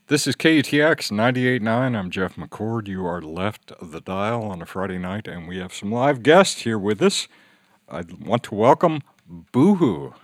This is KTX 98.9. I'm Jeff McCord. You are left the dial on a Friday night, and we have some live guests here with us. I want to welcome Boohoo.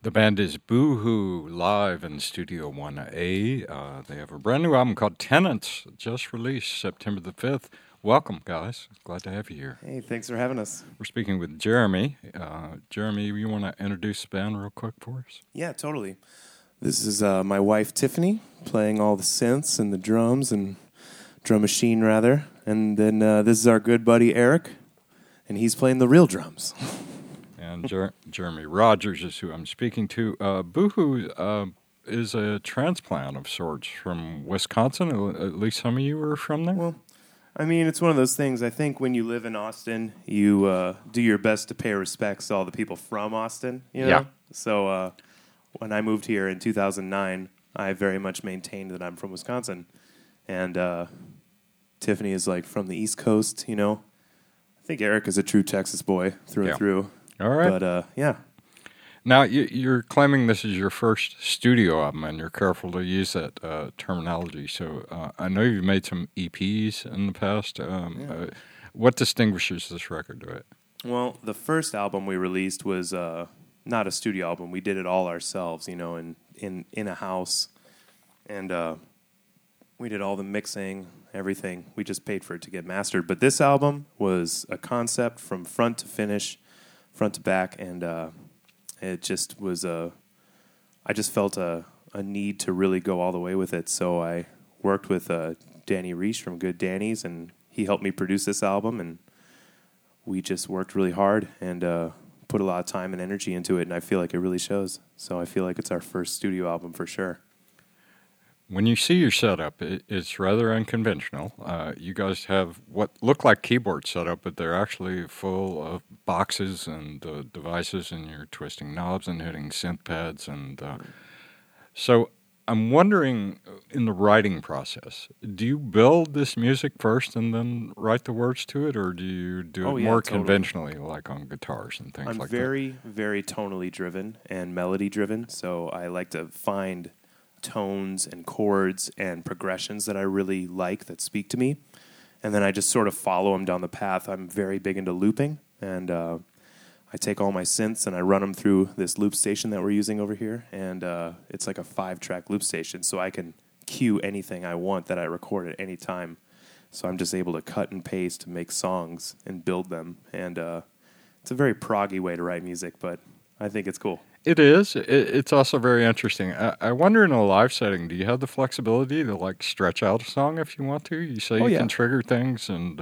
The band is Boohoo live in Studio 1A. They have a brand new album called Tenants, just released September the 5th. Welcome, guys. Glad to have you here. Hey, thanks for having us. We're speaking with Jeremy. Jeremy, you want to introduce the band real quick for us? Yeah, totally. This is my wife, Tiffany, playing all the synths and the drums and drum machine, rather. And then this is our good buddy, Eric, and he's playing the real drums. And Jeremy Rogers is who I'm speaking to. Boohoo is a transplant of sorts from Wisconsin. At least some of you are from there? Well, I mean, it's one of those things. I think when you live in Austin, you do your best to pay respects to all the people from Austin. You know? Yeah. So when I moved here in 2009, I very much maintained that I'm from Wisconsin. And Tiffany is like from the East Coast, you know. I think Eric is a true Texas boy through and through. All right. But, yeah. Now, you're claiming this is your first studio album, and you're careful to use that terminology. So I know you've made some EPs in the past. What distinguishes this record to it? Well, the first album we released was not a studio album. We did it all ourselves, you know, in a house. And we did all the mixing, everything. We just paid for it to get mastered. But this album was a concept from front to finish, front to back, and it just was I just felt a need to really go all the way with it. So I worked with Danny Reich from Good Danny's, and he helped me produce this album, and we just worked really hard and put a lot of time and energy into it, and I feel like it really shows. So I feel like it's our first studio album for sure. When you see your setup, it's rather unconventional. You guys have what look like keyboards set up, but they're actually full of boxes and devices, and you're twisting knobs and hitting synth pads. And so I'm wondering, in the writing process, do you build this music first and then write the words to it, or do you do it more conventionally, like on guitars and things like that? I'm very, very tonally driven and melody driven, so I like to find tones and chords and progressions that I really like that speak to me, and then I just sort of follow them down the path. I'm very big into looping, and I take all my synths and I run them through this loop station that we're using over here, and it's like a 5-track loop station, so I can cue anything I want that I record at any time. So I'm just able to cut and paste to make songs and build them, and it's a very proggy way to write music, but I think it's cool. It is. It's also very interesting. I wonder, in a live setting, do you have the flexibility to like stretch out a song if you want to? You say you can trigger things, and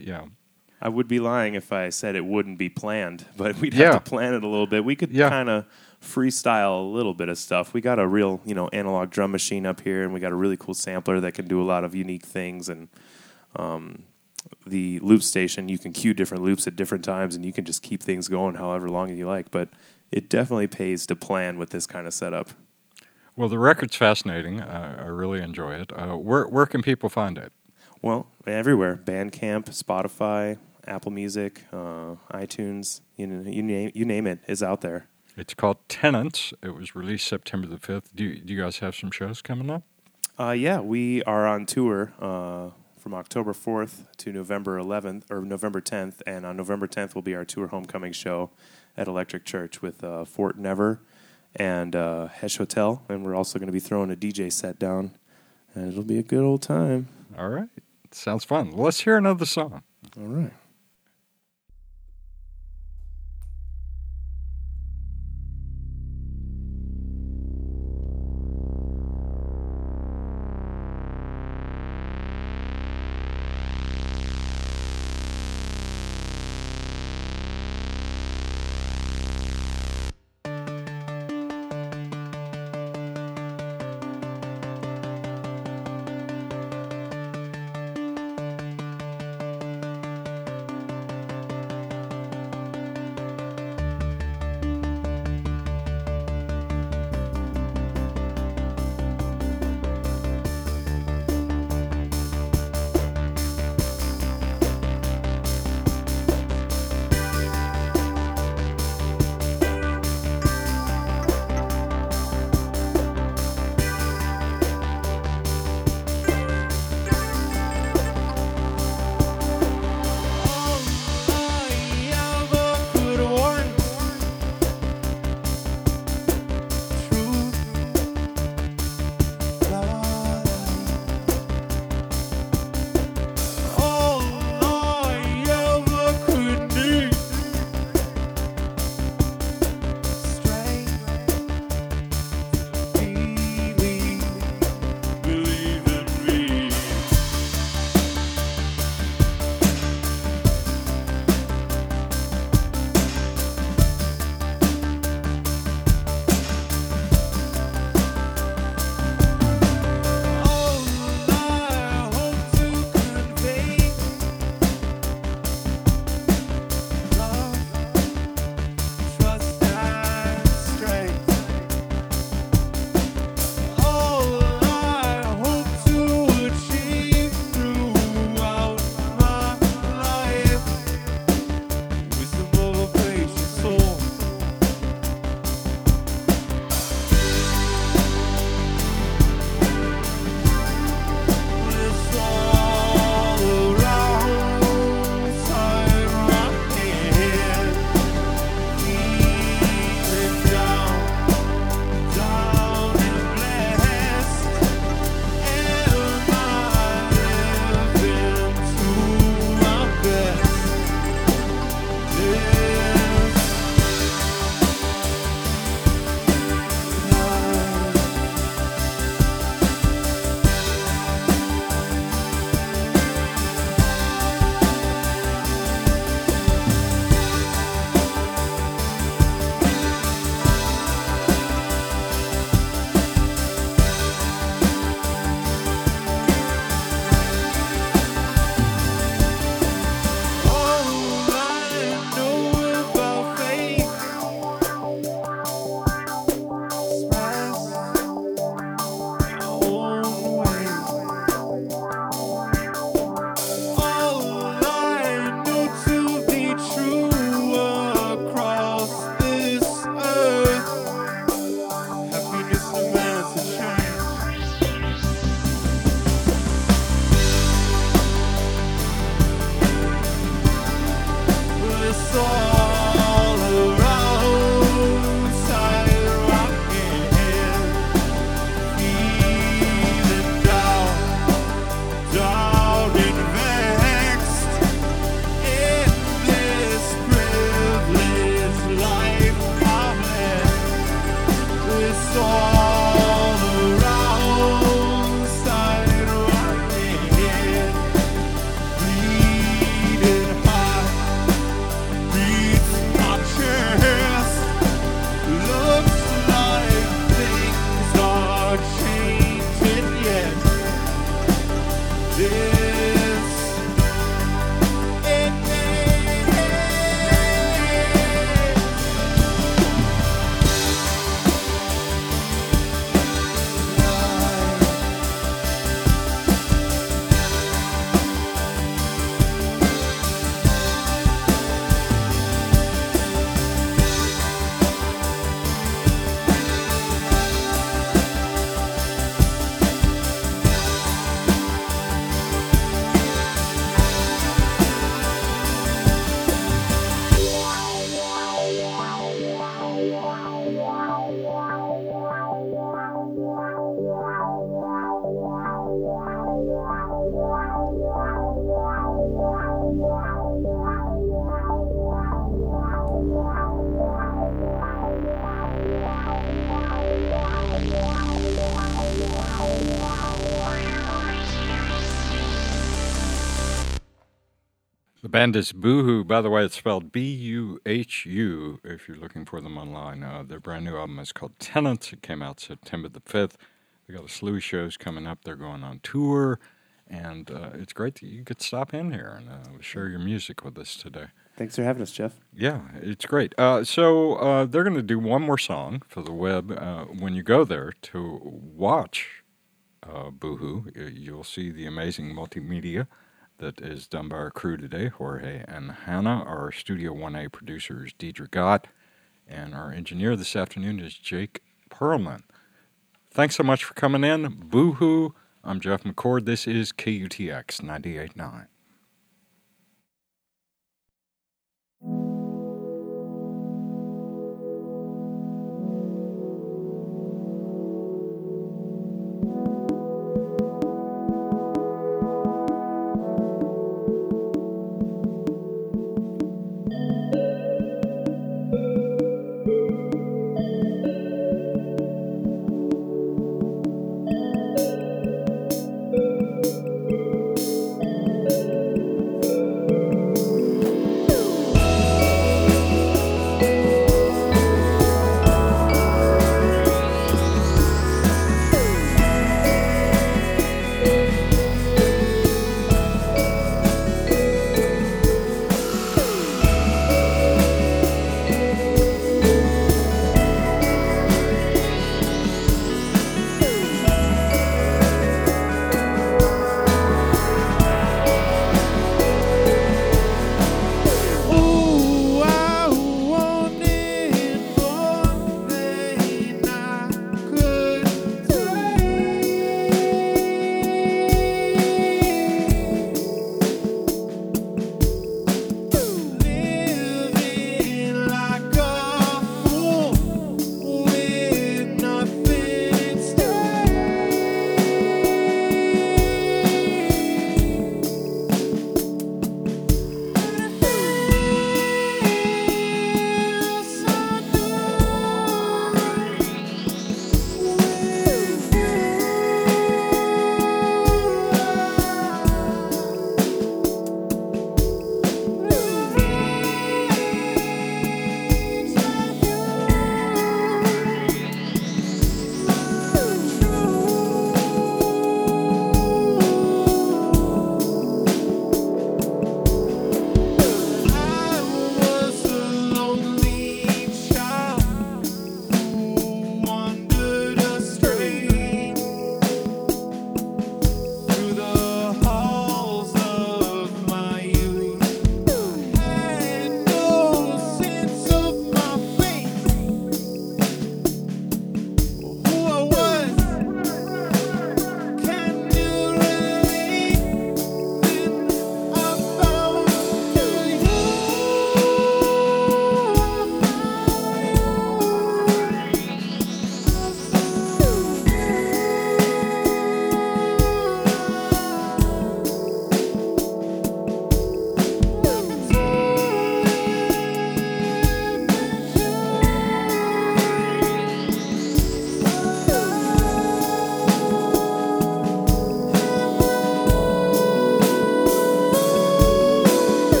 I would be lying if I said it wouldn't be planned, but we'd have to plan it a little bit. We could kind of freestyle a little bit of stuff. We got a real, analog drum machine up here, and we got a really cool sampler that can do a lot of unique things. And the loop station, you can cue different loops at different times, and you can just keep things going however long you like. But it definitely pays to plan with this kind of setup. Well, the record's fascinating. I really enjoy it. Where can people find it? Well, everywhere. Bandcamp, Spotify, Apple Music, iTunes, you name it is out there. It's called Tenants. It was released September the 5th. Do you guys have some shows coming up? Yeah, we are on tour from October 4th to November 11th, or November 10th, and on November 10th will be our tour homecoming show at Electric Church with Fort Never and Hesh Hotel, and we're also going to be throwing a DJ set down, and it'll be a good old time. All right. Sounds fun. Let's hear another song. All right. The band is Boohoo. By the way, it's spelled B-U-H-U if you're looking for them online. Their brand new album is called Tenants. It came out September the 5th. They got a slew of shows coming up. They're going on tour. And it's great that you could stop in here and share your music with us today. Thanks for having us, Jeff. Yeah, it's great. So they're going to do one more song for the web. When you go there to watch Boohoo, you'll see the amazing multimedia that is done by our crew today, Jorge and Hannah. Our Studio 1A producer is Deidre Gott, and our engineer this afternoon is Jake Perlman. Thanks so much for coming in. Boohoo. I'm Jeff McCord. This is KUTX 98.9.